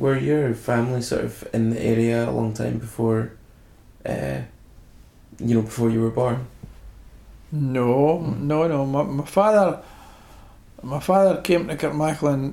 were your family sort of in the area a long time before, before you were born? No. My father came to Kirkmacklin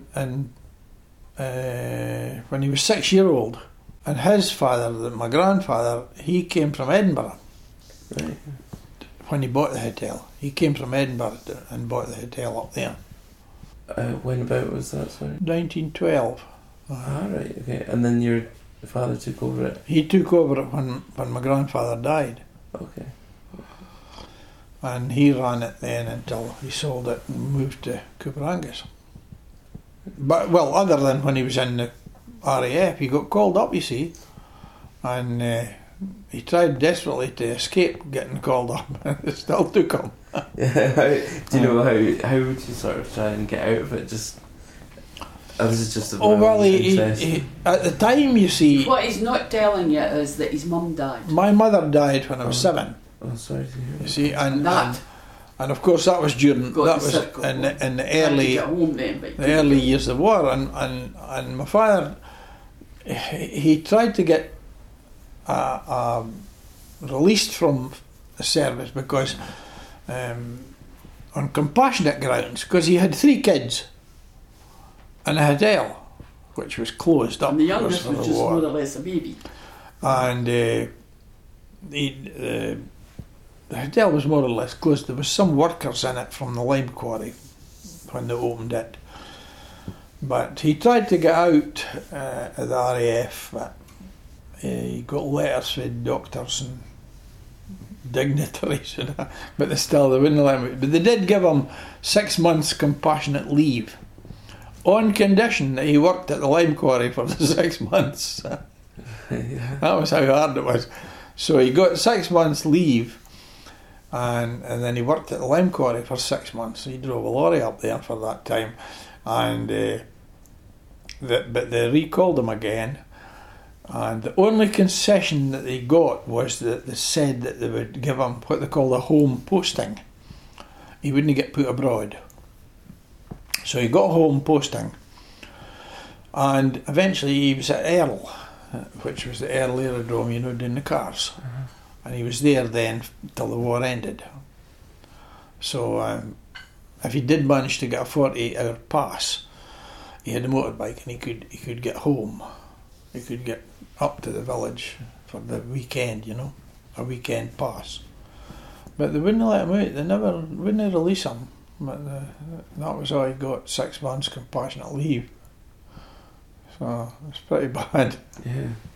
when he was 6 years old, and his father, my grandfather, he came from Edinburgh. Right. When he bought the hotel, he came from Edinburgh and bought the hotel up there. When about was that? Sorry. 1912. Ah, right. Okay. And then your father took over it. He took over it when my grandfather died. Okay. And he ran it then until he sold it and moved to Cooperangus. But, well, other than when he was in the RAF, he got called up, you see, and he tried desperately to escape getting called up, and it still took him. Yeah. Do you know how would you sort of try and get out of it? Just this is just he at the time, you see, what he's not telling you is that his mum died. My mother died when I was 7. Oh, sorry to hear that. You see, and of course that was during in the early years of the war, and my father, he tried to get released from the service because on compassionate grounds, because he had 3 kids and a hotel which was closed up. And the youngest was just war. more or less a baby. And the hotel was more or less closed. There was some workers in it from the lime quarry when they opened it. But he tried to get out of the RAF, but he got letters from doctors and dignitaries, but they wouldn't let him. But they did give him 6 months compassionate leave, on condition that he worked at the lime quarry for the 6 months. Yeah. That was how hard it was. So he got 6 months leave, and then he worked at the lime quarry for 6 months. He drove a lorry up there for that time, and but they recalled him again, and the only concession that they got was that they said that they would give him what they call a home posting. He wouldn't get put abroad. So he got a home posting, and eventually he was at Earl, which was the Earl Aerodrome, doing the cars. Uh-huh. And he was there then till the war ended. So if he did manage to get a 48-hour pass, he had a motorbike and he could get home. He could get up to the village for the weekend, a weekend pass. But they wouldn't let him out. They never wouldn't release him. But that was how he got 6 months compassionate leave. So it's pretty bad. Yeah.